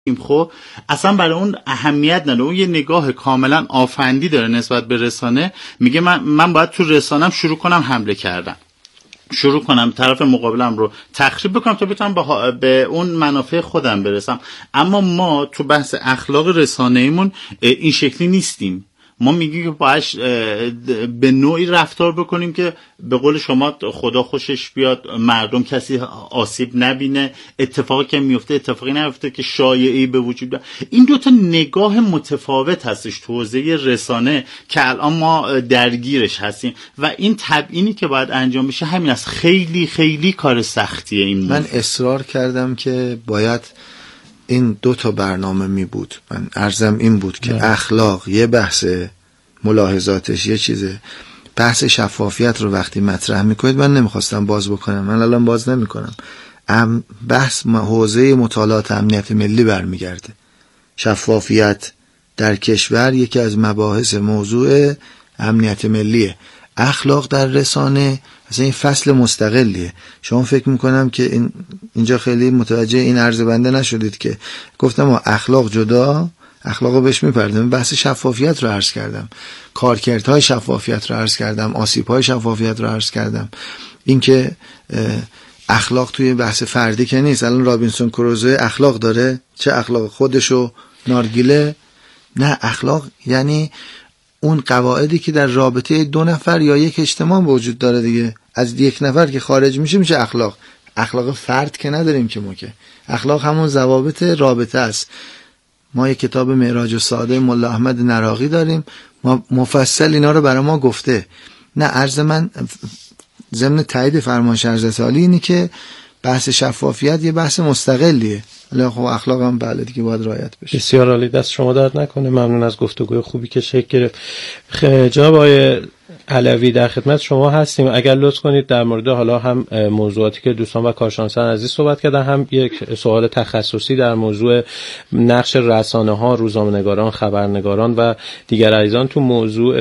خب اصلا برای اون اهمیت نداره، اون یه نگاه کاملا آفندی داره نسبت به رسانه. میگه من باید تو رسانم شروع کنم حمله کردن، شروع کنم طرف مقابلم رو تخریب بکنم تا بتونم به اون منافع خودم برسم. اما ما تو بحث اخلاق رسانه‌ایمون این شکلی نیستیم. ما میگیم که باید به نوعی رفتار بکنیم که به قول شما خدا خوشش بیاد، مردم کسی آسیب نبینه، اتفاقی که میفته اتفاقی نیفته که شایعی به وجود بیاد. این دوتا نگاه متفاوت هستش تو حوزه رسانه که الان ما درگیرش هستیم و این تبیینی که باید انجام بشه همین است. خیلی خیلی کار سختیه این موضوع. من اصرار کردم که باید این 2 برنامه می بود. من عرضم این بود که اخلاق یه بحث، ملاحظاتش یه چیزه. بحث شفافیت رو وقتی مطرح میکنید من نمیخواستم باز بکنم، من الان باز نمیکنم. بحث حوزه مطالعات امنیت ملی برمیگرده. شفافیت در کشور یکی از مباحث موضوع امنیت ملیه. اخلاق در رسانه اصلا این فصل مستقلیه. شما فکر میکنم که اینجا خیلی متوجه این عرض بنده نشدید که گفتم اخلاق جدا، اخلاقو بهش میپردم. بحث شفافیت رو عرض کردم، کارکردهای شفافیت رو عرض کردم، آسیب‌های شفافیت رو عرض کردم. این که اخلاق توی بحث فردی که نیست. الان رابینسون کروزو اخلاق داره، چه اخلاق؟ خودشو نارگیله؟ نه، اخلاق یعنی اون قواعدی که در رابطه 2 نفر یا یک اجتماع وجود داره دیگه. از 1 نفر که خارج میشه اخلاق. اخلاق فرد که نداریم که ما، که اخلاق همون ضوابط رابطه است. ما یک کتاب معراج السعاده ملا احمد نراقی داریم، ما مفصل اینا رو برای ما گفته. نه، عرض من ضمن تایید فرمایش حضرت عالی اینه که بحث شفافیت یه بحث مستقلیه. خب اخلاق هم بله دیگه باید رعایت بشه. بسیار عالی، دست شما درد نکنه. ممنون از گفتگوی خوبی که شکل گرفت. جناب آقای علوی در خدمت شما هستیم. اگر لطف کنید در مورد حالا هم موضوعاتی که دوستان و کارشناسان عزیز صحبت کردن، هم یک سوال تخصصی در موضوع نقش رسانه‌ها، روزنامه‌نگاران، خبرنگاران و دیگر عزیزان تو موضوع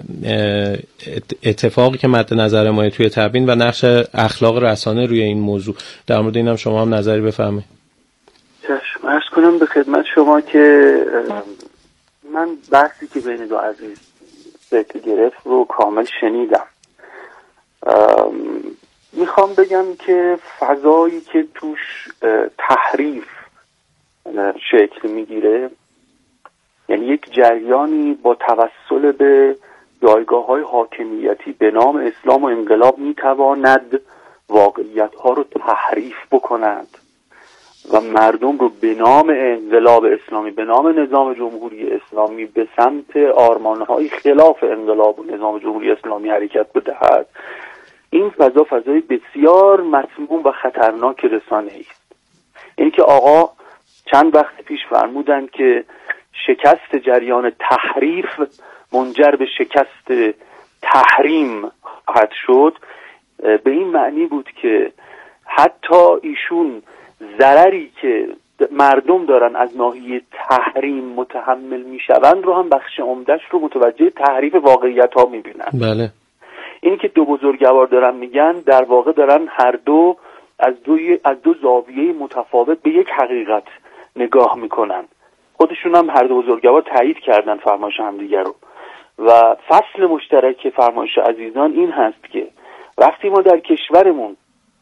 اتفاقی که مد نظر ما توی تبیین و نقش اخلاق رسانه روی این موضوع، در مورد اینم شما هم نظری بفرمایید. چشم. عرض کنم به خدمت شما که من بحثی که بین 2 عزیز شکل گرفت رو کامل شنیدم. میخوام بگم که فضایی که توش تحریف شکل میگیره، یعنی یک جریانی با توسل به جایگاه‌های حاکمیتی به نام اسلام و انقلاب میتواند واقعیت‌ها رو تحریف بکند و مردم رو به نام انقلاب اسلامی، به نام نظام جمهوری اسلامی به سمت آرمان‌های خلاف انقلاب و نظام جمهوری اسلامی حرکت بدهد. این فضا فضای بسیار مسموم و خطرناک رسانه‌ای است. این که آقا چند وقت پیش فرمودند که شکست جریان تحریف منجر به شکست تحریم خواهد شد، به این معنی بود که حتی ایشون ضرری که مردم دارن از ناحیه تحریم متحمل میشوند رو هم بخش عمدهش رو متوجه تحریف واقعیت ها میبینن. بله. این که 2 بزرگوار دارن میگن، در واقع دارن هر دو از دو زاویه متفاوت به یک حقیقت نگاه میکنن. خودشون هم هر 2 بزرگوار تایید کردن فرمایش همدیگر رو. و فصل مشترک فرمایش عزیزان این هست که وقتی ما در کشورمون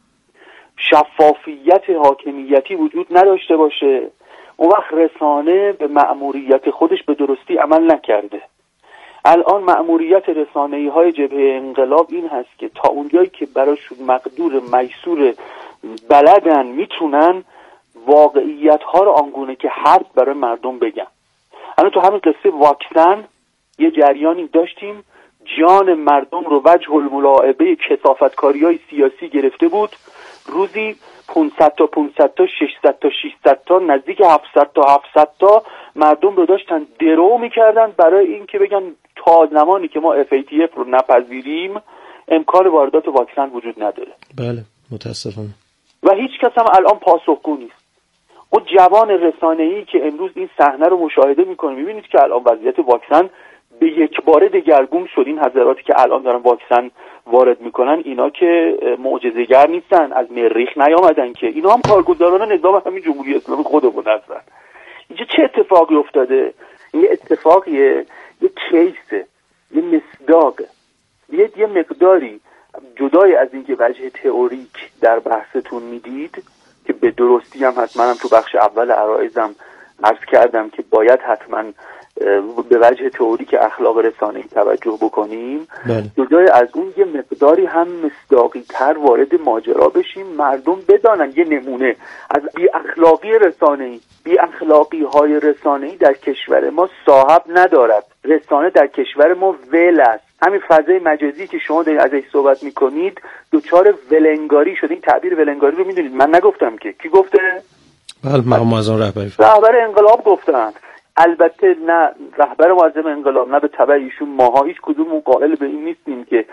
شفافیت حاکمیتی وجود نداشته باشه، اون وقت رسانه به مأموریت خودش به درستی عمل نکرده. الان مأموریت رسانه‌ای‌های جبهه انقلاب این هست که تا اونجایی که براشون مقدور میسور بلدن میتونن واقعیت‌ها رو آنگونه که هست برای مردم بگن. الان تو همین قصه واکسن یه جریانی داشتیم جان مردم رو وجه الملاعبه کثافتکاری‌های سیاسی گرفته بود. روزی 500 تا 500 تا 600 تا 600 تا نزدیک 700 تا 700 تا مردم رو داشتن درو میکردن برای این که بگن تا زمانی که ما FATF رو نپذیریم امکان واردات واکسن وجود نداره. بله متاسفانه. و هیچ کس هم الان پاسخگو نیست. اون جوان رسانه‌ای که امروز این صحنه رو مشاهده میکنه، میبینید که الان وضعیت واکسن به یک باره دگرگون شد. این حضراتی که الان دارن واکسن وارد میکنن اینا که معجزه‌گر نیستن، از مریخ نیامدن که، اینا هم کارگزاران نظام همین جمهوری اسلامی خودمون هستن. اینجا چه اتفاقی افتاده؟ این اتفاقیه، یه کیسه، یه مصداقه، یه مقداری جدای از اینکه وجه تئوریک در بحثتون میدید که به درستی هم هست، منم تو بخش اول عرایزم عرض کردم که باید حتما به وجه تئوریک اخلاق رسانه‌ای توجه بکنیم. جدای از اون یه مقداری هم مصداقی تر وارد ماجرا بشیم، مردم بدانن. یه نمونه از بی اخلاقی رسانه‌ای، بی اخلاقی های رسانه‌ای در کشور ما صاحب ندارد. رسانه در کشور ما ول است. همین فضای مجازی که شما دارید ازش صحبت میکنید دوچار ولنگاری شده. این تعبیر ولنگاری رو میدونید، من نگفتم که، کی گفته؟ بله، مقام معظم رهبر انقلاب گفتن. البته نه رهبر معظم انقلاب نه به تبع ایشون، ماها هیچ کدوم قائل به این نیستیم که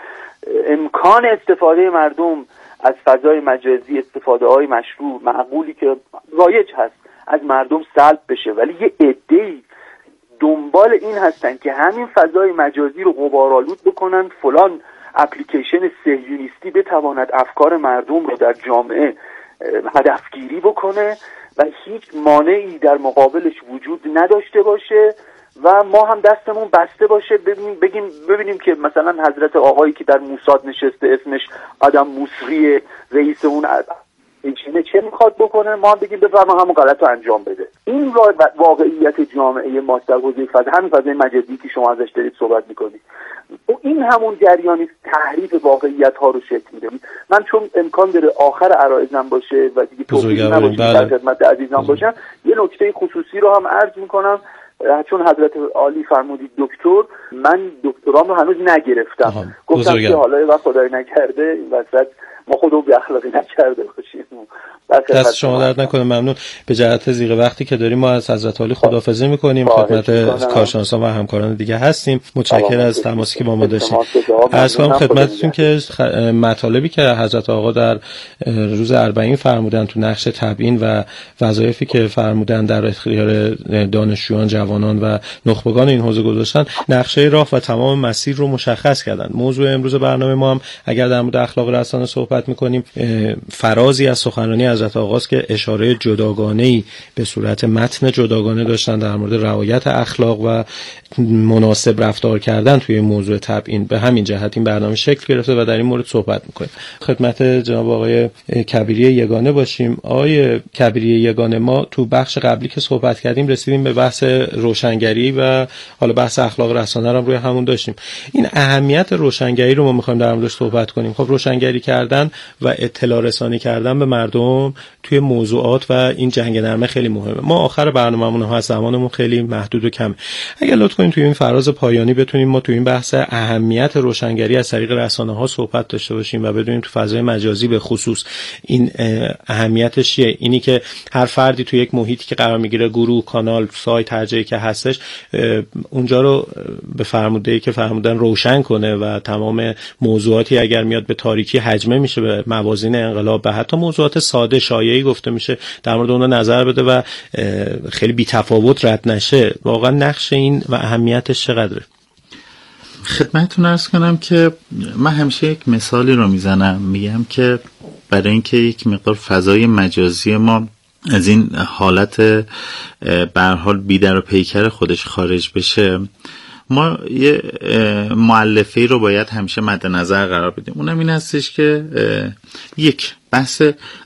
امکان استفاده مردم از فضای مجازی، استفاده های مشروع معقولی که رایج هست، از مردم سلب بشه. ولی یه عده‌ای دنبال این هستن که همین فضای مجازی رو غبارآلود بکنن، فلان اپلیکیشن صهیونیستی بتواند افکار مردم رو در جامعه هدفگیری بکنه و هیچ مانعی در مقابلش وجود نداشته باشه و ما هم دستمون بسته باشه ببینیم که مثلا حضرت آقایی که در موساد نشسته اسمش آدم موسری، رئیس اون اینچینه چه میخواد بکنه، ما هم بگیم بفرما همون غلط رو انجام بده. این واقعیت جامعه ما در حوزه همین فضای مجازی که شما ازش دارید صحبت میکنید، این همون جریانی تحریف واقعیت ها رو شکل میده. من چون امکان داره آخر عرایزم باشه و دیگه توضیح نباشه در خدمت عزیزان باشم، یه نکته خصوصی رو هم عرض میکنم. چون حضرت عالی فرمودید دکتر، من دکترام رو هنوز نگرفتم. گفتم که حالا وقت خدای نکرده این وسط ما خودمون به اخلاقی نکرده باشیم. دست شما درد نکنه، ممنون. به جهت زیغ وقتی که داریم ما از حضرت عالی خداحافظی میکنیم، خدمت کارشناسان و همکاران دیگه هستیم. متشکرم از تماسی که با ما داشتیم. عرض کنم خدمتتون که مطالبی که حضرت آقا در روز اربعین فرمودن تو نقش تبیین و وظایفی که فرمودن در اختیار دانشجویان، جوانان و نخبگان این حوزه گذاشتن، نقشه راه و تمام مسیر رو مشخص کردن. موضوع امروز برنامه ما هم اگر در مورد اخلاق رسانه صحبت میکنیم، فرازی از سخنرانی حضرت آقاست که اشاره جداگانه‌ای به صورت متن جداگانه داشتن در مورد رعایت اخلاق و مناسب رفتار کردن توی موضوع تبیین. به همین جهت این برنامه شکل گرفته و در این مورد صحبت میکنیم. خدمت جناب آقای کبیری یگانه باشیم. آقای کبیری یگانه، ما تو بخش قبلی که صحبت کردیم رسیدیم به بحث روشنگری و حالا بحث اخلاق رسانه رو روی همون داشتیم. این اهمیت روشنگری رو ما میخوایم در موردش صحبت کنیم. خب روشنگری کردن و اطلاع رسانی کردن به مردم توی موضوعات و این جنگ نرمه خیلی مهمه. ما آخر برنامه‌مون هست، زمانمون خیلی محدود و کمه. اگه لطف کنید توی این فراز پایانی بتونیم ما توی این بحث اهمیت روشنگری از طریق رسانه‌ها صحبت داشته باشیم و بدونیم تو فضای مجازی به خصوص این اهمیتش چیه. اینی که هر فردی توی یک محیطی که قرار میگیره، گروه، کانال، سایت، هر جایی که هستش، اونجا رو به فرموده‌ای که فرمودن روشن کنه و تمام موضوعاتی اگر میاد به تاریکی حجمه میشه، به موازین انقلاب، به حتی موضوعات ساده شایعی گفته میشه، در مورد اونها نظر بده و خیلی بی‌تفاوت رد نشه. واقعا نقش این و اهمیتش چقدره؟ خدمتتون عرض کنم که من همیشه یک مثالی رو میزنم، میگم که برای اینکه یک مقدار فضای مجازی ما از این حالت به هر حال بی‌در و پیکر خودش خارج بشه، ما یه مؤلفه‌ای رو باید همیشه مد نظر قرار بدیم. اونم این هستش که یک بحث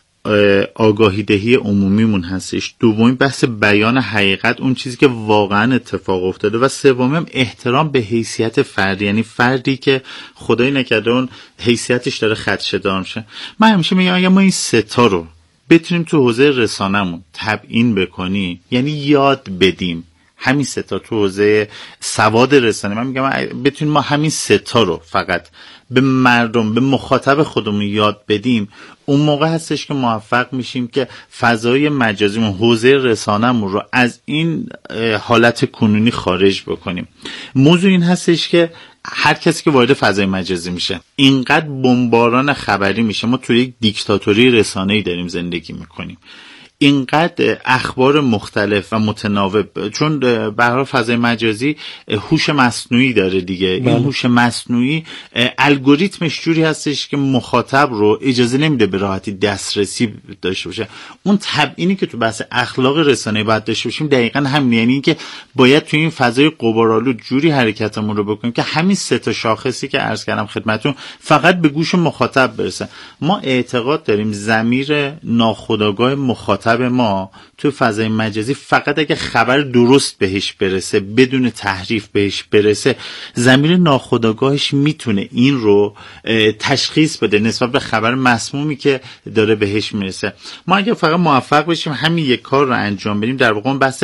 آگاهی دهی عمومیمون هستش، دومین بحث بیان حقیقت، اون چیزی که واقعا اتفاق افتاده، و سومین احترام به حیثیت فردی، یعنی فردی که خدای نکرده اون حیثیتش داره خدشه‌دار میشه. من همیشه میگم اگه ما این سه تا رو بتونیم تو حوزه رسانه‌مون تبیین بکنی، یعنی یاد بدیم همین سه تا تو حوزه سواد رسانه، من میگم بتونیم ما همین سه تا رو فقط به مردم، به مخاطب خودمون یاد بدیم، اون موقع هستش که موفق میشیم که فضای مجازیمون، حوزه رسانه‌مون رو از این حالت کنونی خارج بکنیم. موضوع این هستش که هر کسی که وارد فضای مجازی میشه اینقدر بمباران خبری میشه. ما توی یک دیکتاتوری رسانه‌ای داریم زندگی میکنیم. اینقدر اخبار مختلف و متناوب، چون به هر حال فضای مجازی هوش مصنوعی داره دیگه. این هوش مصنوعی الگوریتمش جوری هستش که مخاطب رو اجازه نمیده به راحتی دسترسی داشته باشه. اون تبیینی که تو بحث اخلاق رسانه‌ای باید داشته باشیم دقیقاً همین، یعنی اینکه باید تو این فضای غبارآلود جوری حرکتمون رو بکنیم که همین سه تا شاخصی که عرض کردم خدمتتون فقط به گوش مخاطب برسه. ما اعتقاد داریم ضمیر ناخودآگاه مخاطب ما تو فضای مجازی فقط اگه خبر درست بهش برسه، بدون تحریف بهش برسه، ضمیر ناخودآگاهش میتونه این رو تشخیص بده نسبت به خبر مسمومی که داره بهش میرسه. ما اگه فقط موفق بشیم همین یک کار رو انجام بدیم، در واقع بحث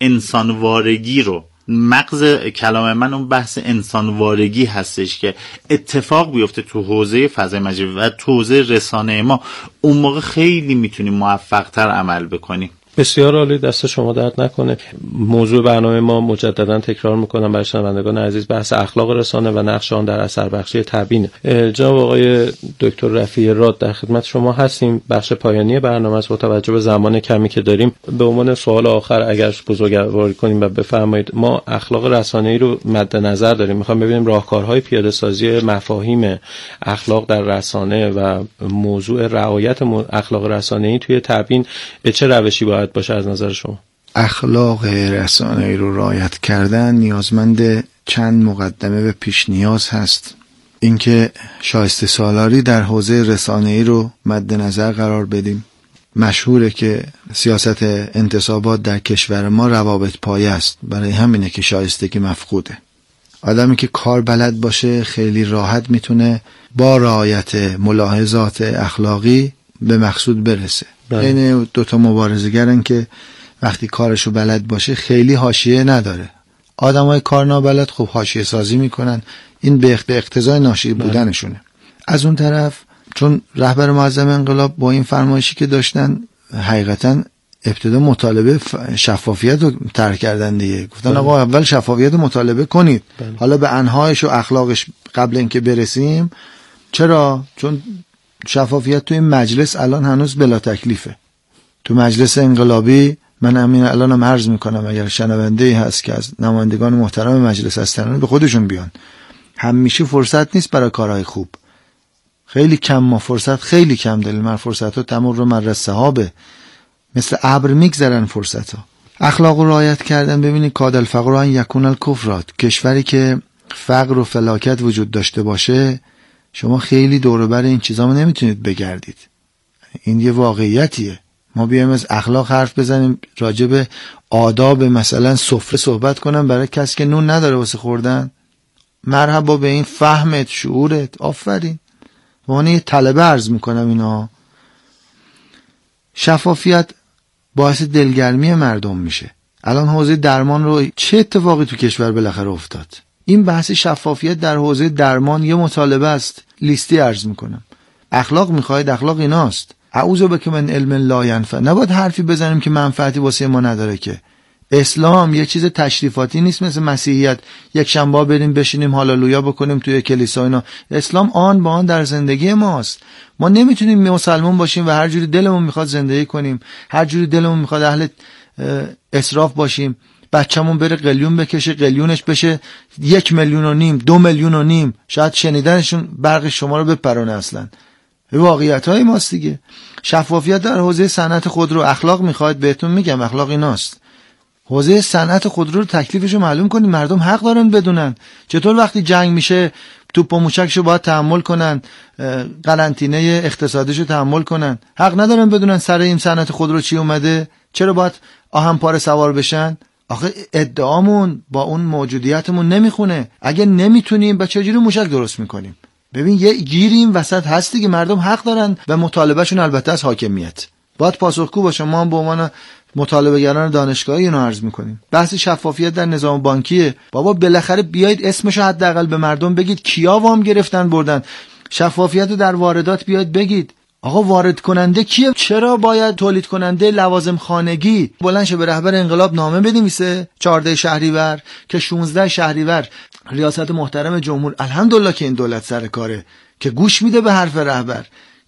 انسانوارگی رو، مغز کلام من اون بحث انسانوارگی هستش که اتفاق بیفته تو حوزه فضای مجازی و تو حوزه رسانه ما، اون موقع خیلی میتونیم موفق‌تر عمل بکنیم. بسیار عالی، دست شما درد نکنه. موضوع برنامه ما مجددا تکرار میکنم برای شنوندگان عزیز بحث اخلاق رسانه و نقش آن در اثر بخشی تبیین. جناب آقای دکتر رفیع راد در خدمت شما هستیم. بخش پایانی برنامه است. با توجه به زمان کمی که داریم به عنوان سوال آخر اگر بزرگواری کنیم و بفرمایید، ما اخلاق رسانه‌ای رو مد نظر داریم، میخوام ببینیم راهکارهای پیاده سازی مفاهیم اخلاق در رسانه و موضوع رعایت اخلاق رسانه‌ای توی تبیین به چه روشی باید باشه از نظر شما؟ اخلاق رسانه‌ای رو رعایت کردن نیازمند چند مقدمه و پیش نیاز هست. اینکه شایسته سالاری در حوزه رسانه‌ای رو مد نظر قرار بدیم. مشهوره که سیاست انتصابات در کشور ما روابط پایه است، برای همینه که شایستگی مفقوده. آدمی که کار بلد باشه خیلی راحت میتونه با رعایت ملاحظات اخلاقی به مقصود برسه. این دوتا مبارزه‌گرن که وقتی کارشو بلد باشه خیلی حاشیه نداره. آدمای کار نابلد خب حاشیه سازی میکنن، این به اقتضای ناشی بودنشونه. از اون طرف چون رهبر معظم انقلاب با این فرمایشی که داشتن حقیقتا ابتدا مطالبه شفافیت رو طرح کردن دیگه، گفتن آقا اول شفافیت مطالبه کنید، حالا به انهایش و اخلاقش قبل اینکه برسیم. چرا؟ چون شفافیت توی مجلس الان هنوز بلا تکلیفه. تو مجلس انقلابی من همین الانم عرض میکنم اگر شنونده‌ای هست که از نمایندگان محترم مجلس هستن به خودشون بیان، همیشه فرصت نیست برای کارهای خوب. خیلی کم ما فرصت، خیلی کم داریم. من فرصت‌ها تمر مر السحابه، مثل ابر میگذرن فرصت‌ها. اخلاق رو رعایت کردن. ببینید کاد الفقر ان یکون الکفر، کشوری که فقر و فلاکت وجود داشته باشه شما خیلی دور و بر این چیزا نمیتونید بگردید. این یه واقعیتیه. ما بیایم از اخلاق حرف بزنیم، راجع به آداب مثلا سفره صحبت کنم برای کسی که نون نداره واسه خوردن، مرحبا به این فهمت، شعورت، آفرین. من یه طلبه عرض میکنم اینا. شفافیت باعث دلگرمی مردم میشه. الان حوزه درمان رو چه اتفاقی تو کشور بالاخره افتاد؟ این بحث شفافیت در حوزه درمان یه مطالبه است، لیستی عرض میکنم. اخلاق میخواید، اخلاق ایناست. اعوذ بک من علم لا ینفع. نباید حرفی بزنیم که منفعتی واسه ما نداره. که اسلام یه چیز تشریفاتی نیست مثل مسیحیت، یک شنبه بریم بشینیم هاللویا بکنیم توی کلیسا اینا. اسلام آن با آن در زندگی ماست. ما نمیتونیم مسلمان باشیم و هر جوری دلمون میخواد زندگی کنیم، هر جوری دلمون میخواد اهل اسراف باشیم. بچه‌مون بره قلیون بکشه، قلیونش بشه 1.5 میلیون، 2 میلیون، شاید شنیدنشون برق شما رو بپرونه. اصلا واقعیت‌های ماست دیگه. شفافیت در حوزه صنعت خودرو. اخلاق میخواد، بهتون میگم اخلاق ایناست. حوزه صنعت خودرو رو تکلیفشو معلوم کنید، مردم حق دارن بدونن. چطور وقتی جنگ میشه توپ و موشکشو باید تحمل کنن، قرنطینه اقتصادیشو تحمل کنن؟ حق ندارن بدونن سر این صنعت خودرو چی اومده؟ چرا باید آهن پاره سوار بشن؟ آخه ادعامون با اون موجودیتمون نمیخونه. اگه نمیتونیم با چجوری موشک درست میکنیم؟ ببین یه گیریم وسط هستی که مردم حق دارن و مطالبهشون البته از حاکمیت باید پاسخگو باشه. ما هم به عنوان مطالبه‌گران دانشگاهی اینو عرض میکنیم. بحث شفافیت در نظام بانکیه. بابا بالاخره بیایید اسمشو حداقل به مردم بگید، کیا وام گرفتن بردن. شفافیت در واردات بیاید بگید. آقا وارد کننده کیه؟ چرا باید تولید کننده لوازم خانگی بلند شه به رهبر انقلاب نامه بنویسه 14 شهریور که 16 شهریور ریاست محترم جمهور، الحمدلله که این دولت سر کاره، که گوش میده به حرف رهبر،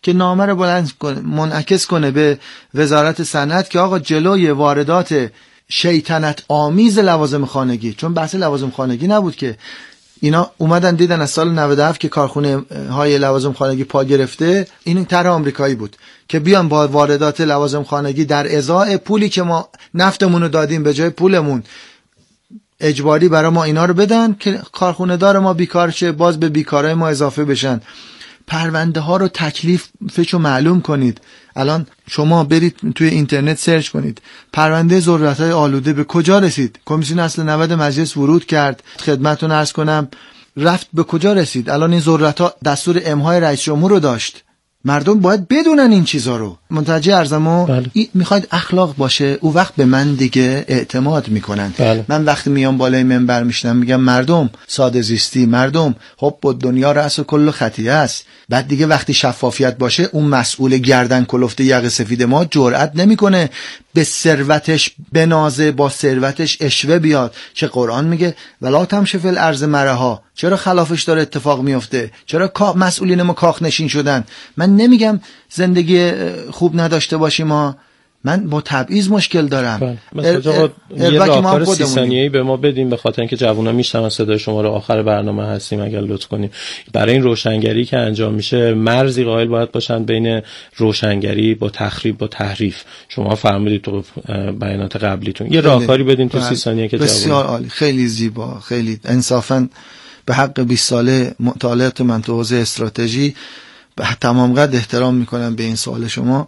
که نامه رو منعکس کنه به وزارت صنعت که آقا جلوی واردات شیطنت آمیز لوازم خانگی، چون بحث لوازم خانگی نبود که اینا اومدن دیدن از سال 97 که کارخونه های لوازم خانگی پا گرفته، این طرح آمریکایی بود که بیان با واردات لوازم خانگی در ازای پولی که ما نفتمون رو دادیم به جای پولمون اجباری برای ما اینا رو بدن که کارخونه دار ما بیکار شه، باز به بیکارای ما اضافه بشن. پرونده ها رو تکلیفشو معلوم کنید. الان شما برید توی اینترنت سرچ کنید پرونده ذرت‌های آلوده به کجا رسید. کمیسیون اصل 90 مجلس ورود کرد، خدمتتون عرض کنم رفت به کجا رسید. الان این ذرت‌ها دستور امهای رئیس جمهور رو داشت. مردم باید بدونن این چیزا رو. متوجه ارزمو بله. میخواید اخلاق باشه، او وقت به من دیگه اعتماد میکنن. بله. من وقتی میام بالای منبر میشنم میگم مردم ساده زیستی، مردم حب دنیا رأس کل خطیه است. بعد دیگه وقتی شفافیت باشه اون مسئول گردن کلفته یقه سفید ما جرئت نمیکنه به ثروتش بنازه، با ثروتش اشوه بیاد. چه قرآن میگه ولا تمشی فی الارض مرحا. چرا خلافش داره اتفاق میفته؟ چرا مسئولین ما کاخ نشین شدن؟ من نمیگم زندگی خوب نداشته باشیم ما، من با تبعیض مشکل دارم. مثلا یه راهکار 30 ثانیه‌ای به ما بدیم به خاطر اینکه جوونا میشنون صدای شما رو. آخر برنامه هستیم، اگر لطف کنیم برای این روشنگری که انجام میشه مرزی قائل باید باشن بین روشنگری با تخریب با تحریف. شما فرمودید تو بیانات قبلیتون یه راهکاری بدین تو 30 ثانیه که جوونا. بسیار عالی، خیلی زیبا، خیلی انصافاً به حق 20 ساله مطالعات من تو حوزه استراتژی تمام قد احترام میکنم به این سوال شما.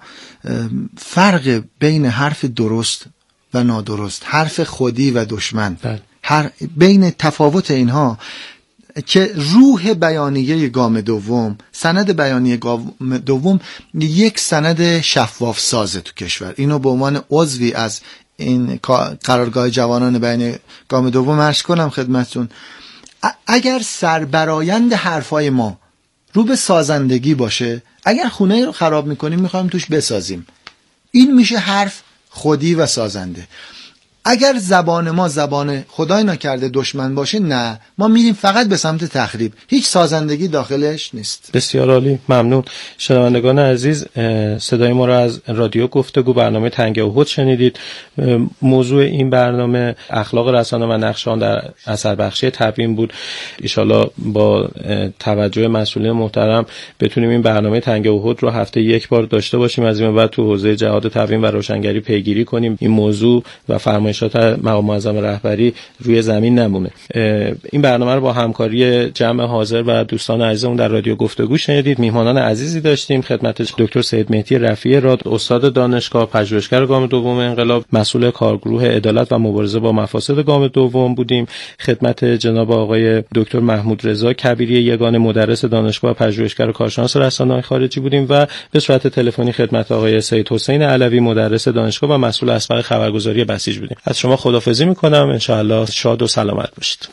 فرق بین حرف درست و نادرست، حرف خودی و دشمن، بین تفاوت اینها که روح بیانیه گام دوم، سند بیانیه گام دوم یک سند شفاف سازه تو کشور. اینو به عنوان عضوی از این قرارگاه جوانان بیانیه گام دوم عرض کنم خدمتتون. اگر سربرایند حرفای ما رو به سازندگی باشه، اگر خونه رو خراب میکنیم میخوایم توش بسازیم، این میشه حرف خودی و سازنده. اگر زبان ما زبان خدای نکرده دشمن باشه، نه، ما میریم فقط به سمت تخریب، هیچ سازندگی داخلش نیست. بسیار عالی، ممنون. شنوندگان عزیز، صدای ما را از رادیو گفتگو برنامه تنگ احد شنیدید. موضوع این برنامه اخلاق رسانه و نقش آن در اثر بخشی تبیین بود. ان شاءالله با توجه مسئولین محترم بتونیم این برنامه تنگ احد رو هفته یک بار داشته باشیم، از این بعد تو حوزه جهاد تبیین و روشنگری پیگیری کنیم، این موضوع و فرمایشات مقام معظم رهبری روی زمین نمونه. این برنامه رو با همکاری جمع حاضر و دوستان عزیزمون در رادیو گفتگو شنیدید. میهمانان عزیزی داشتیم خدمت دکتر سید مهدی رفیعی راد، استاد دانشگاه، پژوهشگر گام دوم انقلاب، مسئول کارگروه عدالت و مبارزه با مفاسد گام دوم بودیم. خدمت جناب آقای دکتر محمود رضا کبیری یگانه، مدرس دانشگاه و پژوهشگر و کارشناس رسانه‌های خارجی بودیم و به صورت تلفنی خدمت آقای سید حسین علوی، مدرس دانشگاه و مسئول اسبق خبرگزاری بسیج بودیم. از شما خداحافظی میکنم، انشاءالله شاد و سلامت باشید.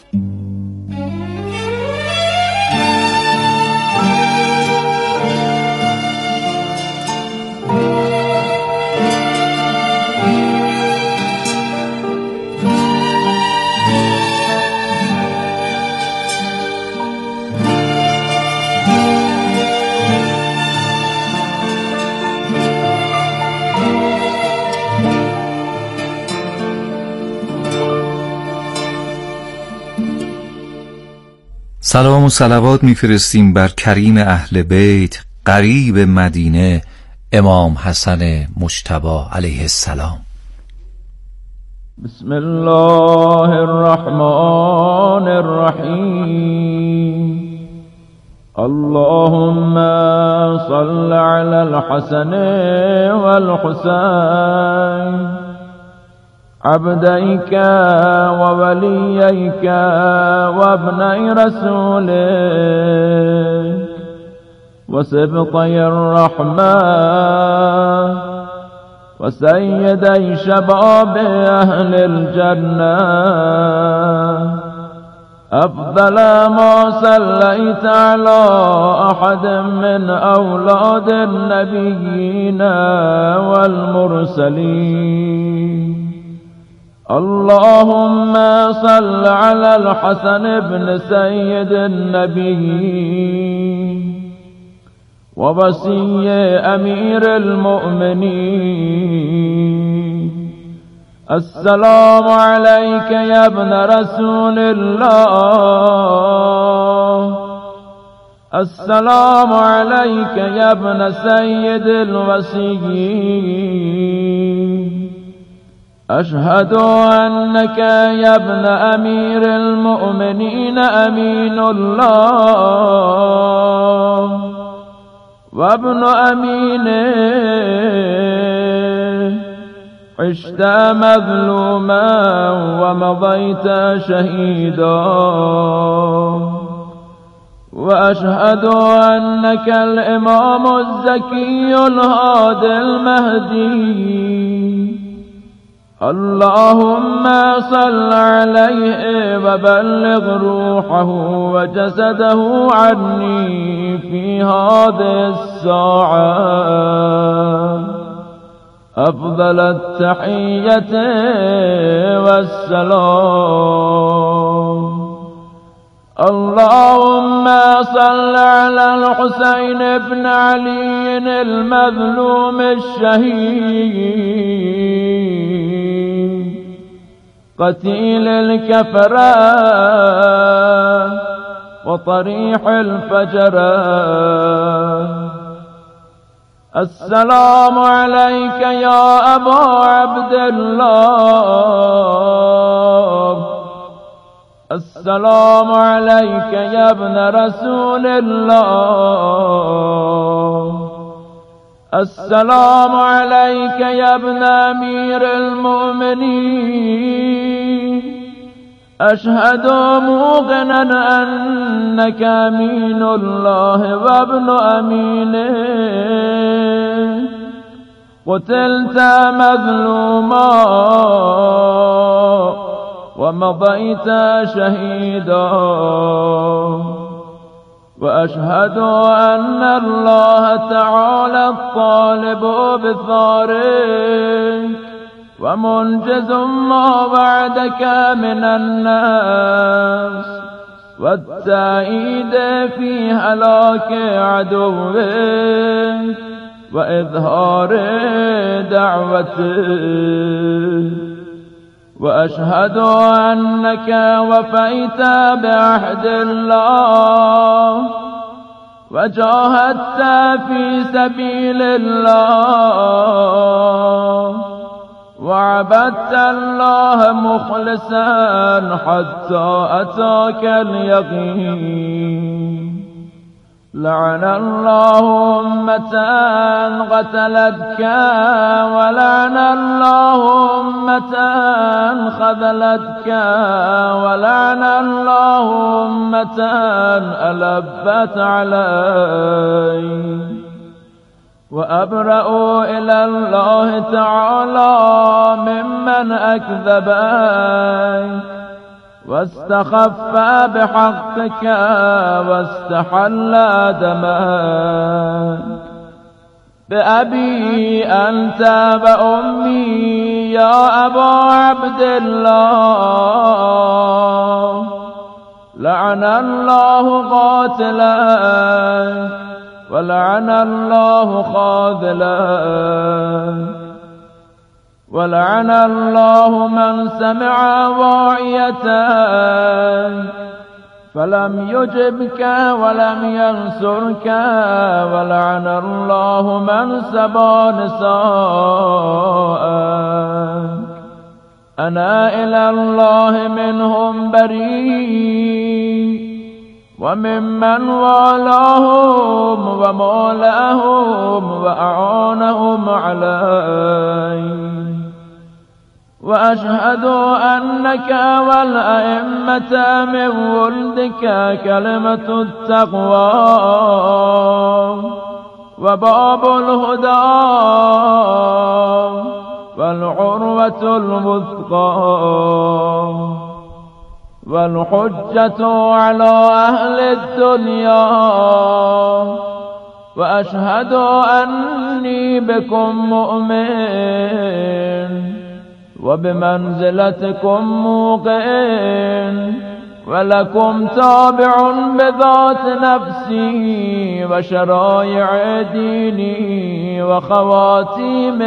سلام و صلوات میفرستیم بر کریم اهل بیت، قریب مدینه، امام حسن مجتبی علیه السلام. بسم الله الرحمن الرحیم. اللهم صل علی الحسن والحسین عبديك ووليك وابني رسولك وسبطي الرحمة وسيدي شباب أهل الجنة أفضل ما صليت على أحد من أولاد النبيين والمرسلين. اللهم صل على الحسن بن سيد النبي ووصي أمير المؤمنين. السلام عليك يا ابن رسول الله، السلام عليك يا ابن سيد الوصيين. أشهد أنك يا ابن أمير المؤمنين أمين الله وابن أمينه، عشت مظلوما ومضيت شهيدا. وأشهد أنك الإمام الزكي الهادي المهدي. اللهم صل عليه وبلغ روحه وجسده عني في هذه الساعة أفضل التحية والسلام. اللهم صل على الحسين بن علي المظلوم الشهيد قتيل الكفرة وطريح الفجرة. السلام عليك يا أبا عبد الله، السلام عليك يا ابن رسول الله، السلام عليك يا ابن أمير المؤمنين. أشهد موقنا أنك أمين الله وابن أمينه، قتلت مظلوما ومضيت شهيدا. وأشهد أن الله تعالى الطالب بثارك ومنجز ما وعدك من الناس والتأييد في هلاك عدوك وإظهار دعوته. وأشهد أنك وفيت بعهد الله وجاهدت في سبيل الله وعبدت الله مخلصا حتى أتاك اليقين. لعن الله أمة قتلتك ولعن الله أمة خذلتك ولعن الله أمة ألبت عليك. وأبرأ إلى الله تعالى ممن أكذبك واستخف بحقك واستحل دمك. بأبي أنت وأمي يا أبا عبد الله، لعن الله قاتلك ولعن الله خاذلك. ولعن الله من سمع واعيتك فلم يجبك ولم ينصرك. ولعن الله من سبى نساءك. أنا إلى الله منهم بريء وممن والاهم ومولاهم وأعانهم عليه. وأشهد أنك والأئمة من ولدك كلمة التقوى وباب الهدى والعروة الوثقى والحجة على أهل الدنيا. وأشهد أني بكم مؤمن وبمنزلتكم موقن ولكم تابع بذات نفسي وشرائع ديني وخواتيم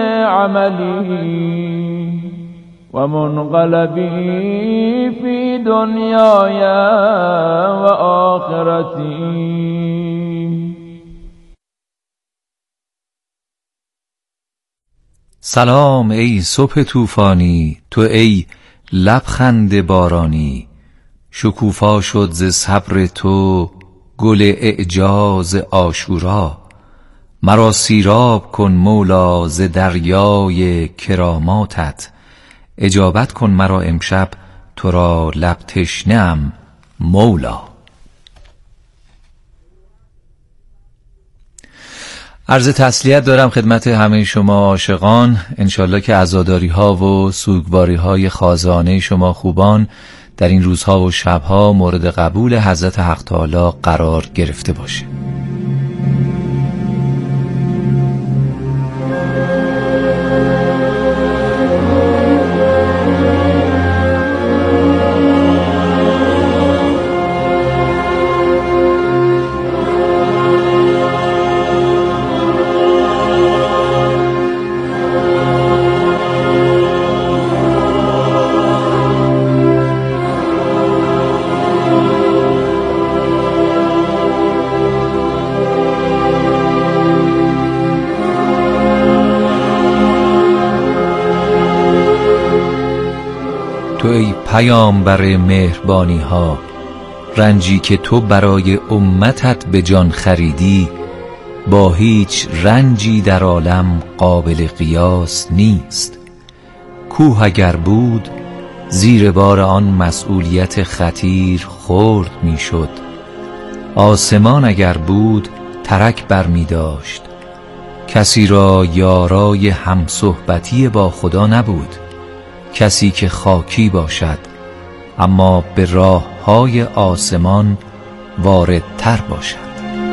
عملي ومنقلبي في دنياي وآخرتي. سلام ای صبح طوفانی، تو ای لبخند بارانی. شکوفا شد ز صبر تو گل اعجاز عاشورا. مرا سیراب کن مولا ز دریای کراماتت. اجابت کن مرا امشب تو را لب تشنه‌ام مولا. عرض تسلیت دارم خدمت همه شما عاشقان. انشالله که عزاداری ها و سوگواری های خازانه شما خوبان در این روزها و شبها مورد قبول حضرت حق تعالی قرار گرفته باشه. تو ای پیامبر مهربانی ها، رنجی که تو برای امتت به جان خریدی با هیچ رنجی در عالم قابل قیاس نیست. کوه اگر بود زیر بار آن مسئولیت خطیر خرد میشد. آسمان اگر بود ترک بر می داشت. کسی را یارای همصحبتی با خدا نبود، کسی که خاکی باشد اما به راه‌های آسمان واردتر باشد.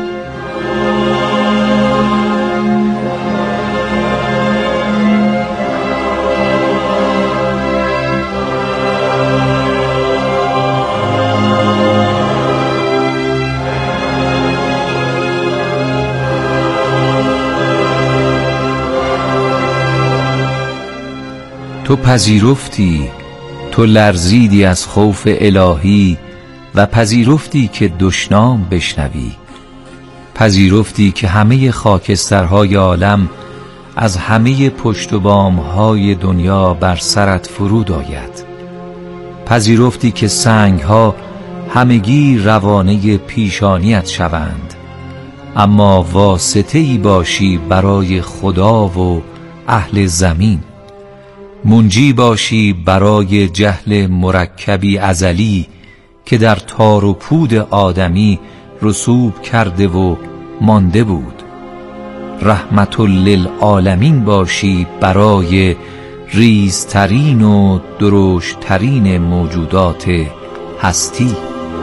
تو پذیرفتی، تو لرزیدی از خوف الهی و پذیرفتی که دشنام بشنوی. پذیرفتی که همه خاکسترهای عالم از همه پشت و بامهای دنیا بر سرت فرود آید. پذیرفتی که سنگها همگی روانه پیشانیت شوند، اما واسطه‌ای باشی برای خدا و اهل زمین. منجی باشی برای جهل مرکبی ازلی که در تار و پود آدمی رسوب کرده و مانده بود. رحمت للعالمین باشی برای ریزترین و درشترین موجودات هستی.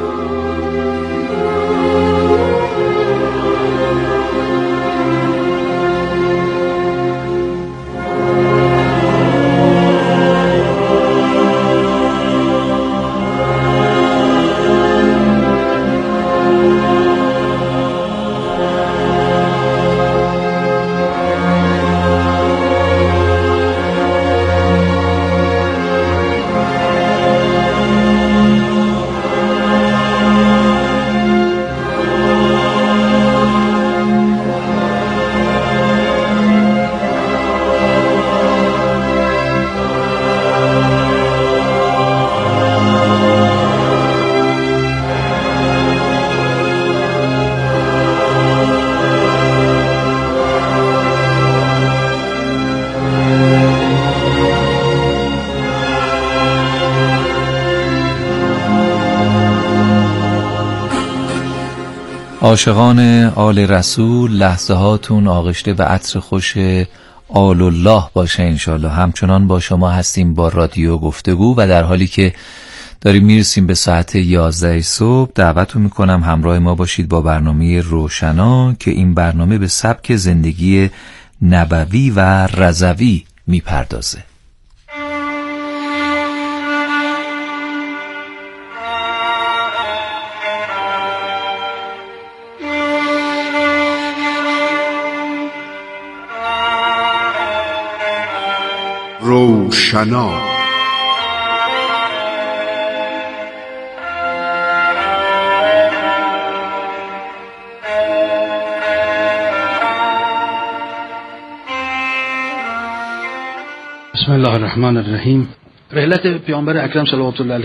عاشقان آل رسول، لحظه هاتون آغشته به عطر خوش آل الله باشه انشالله. همچنان با شما هستیم با رادیو گفتگو و در حالی که داریم میرسیم به ساعت 11 صبح دعوتتون میکنم همراه ما باشید با برنامه روشنا که این برنامه به سبک زندگی نبوی و رضوی میپردازه. شنا. بسم الله الرحمن الرحیم. رحلت پیامبر اکرم صلوات الله